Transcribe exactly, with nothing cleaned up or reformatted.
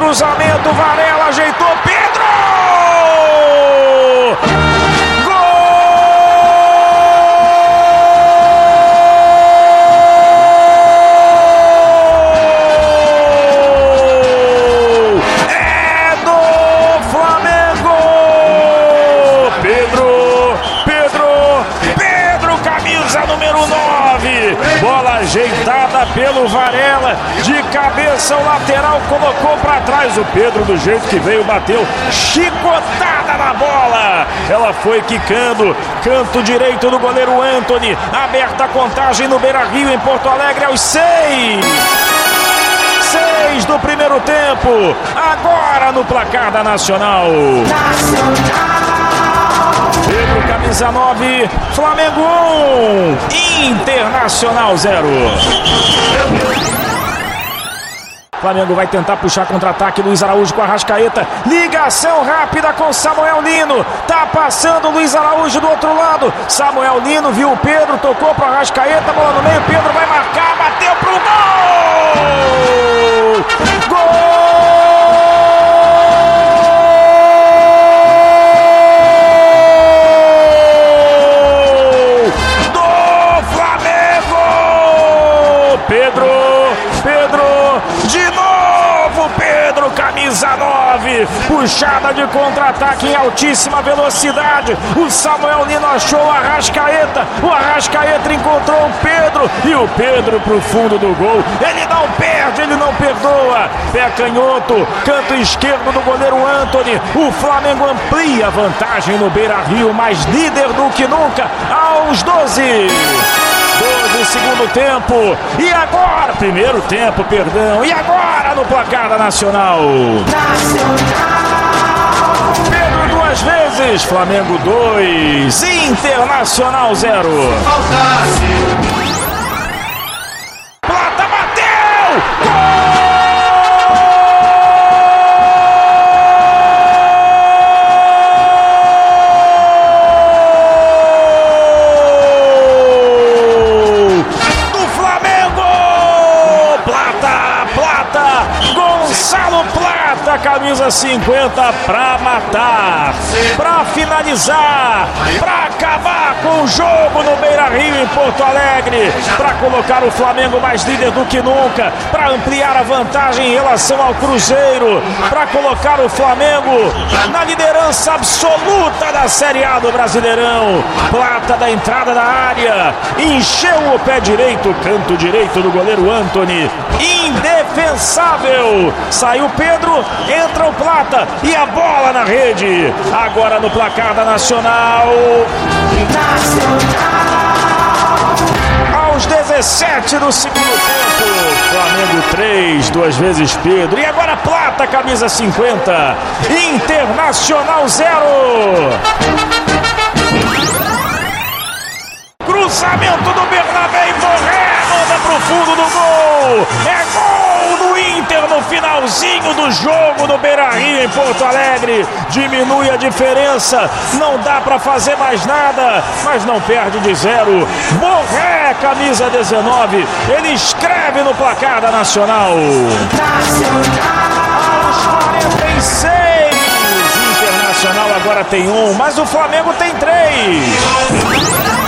cruzamento, Varela ajeitou, Pedro! Bola ajeitada pelo Varela, de cabeça o lateral colocou para trás, o Pedro do jeito que veio bateu, chicotada na bola, ela foi quicando, canto direito do goleiro Antony, aberta a contagem no Beira-Rio em Porto Alegre aos seis. Seis do primeiro tempo, agora no placar da Nacional. Pedro, camisa nove, Flamengo um, Internacional zero. Flamengo vai tentar puxar contra-ataque, Luiz Araújo com a Arrascaeta, ligação rápida com Samuel Lino, tá passando Luiz Araújo do outro lado, Samuel Lino viu o Pedro, tocou para Arrascaeta, bola no meio, Pedro vai marcar, bateu pro gol! Gol! Pedro, Pedro, de novo Pedro, camisa nove, puxada de contra-ataque em altíssima velocidade, o Samuel Lino achou o Arrascaeta, o Arrascaeta encontrou o Pedro, e o Pedro pro fundo do gol, ele não perde, ele não perdoa, pé canhoto, canto esquerdo do goleiro Antony, o Flamengo amplia a vantagem no Beira-Rio, mais líder do que nunca, aos doze. doze, segundo tempo, e agora, primeiro tempo, perdão, e agora no placar da Nacional. Pedro duas vezes, Flamengo dois, Internacional zero. Plata bateu! Gol! Camisa cinquenta pra matar, pra finalizar, pra acabar com o jogo no Beira-Rio em Porto Alegre, pra colocar o Flamengo mais líder do que nunca, pra ampliar a vantagem em relação ao Cruzeiro, pra colocar o Flamengo na liderança absoluta da Série A do Brasileirão. Plata da entrada da área, encheu o pé direito, canto direito do goleiro Antony, indefensável, saiu Pedro, entra o Plata e a bola na rede. Agora no placar da Nacional. Aos dezessete do segundo tempo. Flamengo três, duas vezes Pedro. E agora Plata, camisa cinquenta. Internacional zero. Cruzamento do Bernabé, Borré, manda pro fundo do gol. É gol do Inter no finalzinho do jogo do Beira-Rio em Porto Alegre. Diminui a diferença, não dá para fazer mais nada, mas não perde de zero. Borré, camisa dezenove, ele escreve no placar da Nacional. Aos quarenta e seis, Internacional agora tem um, mas o Flamengo tem três.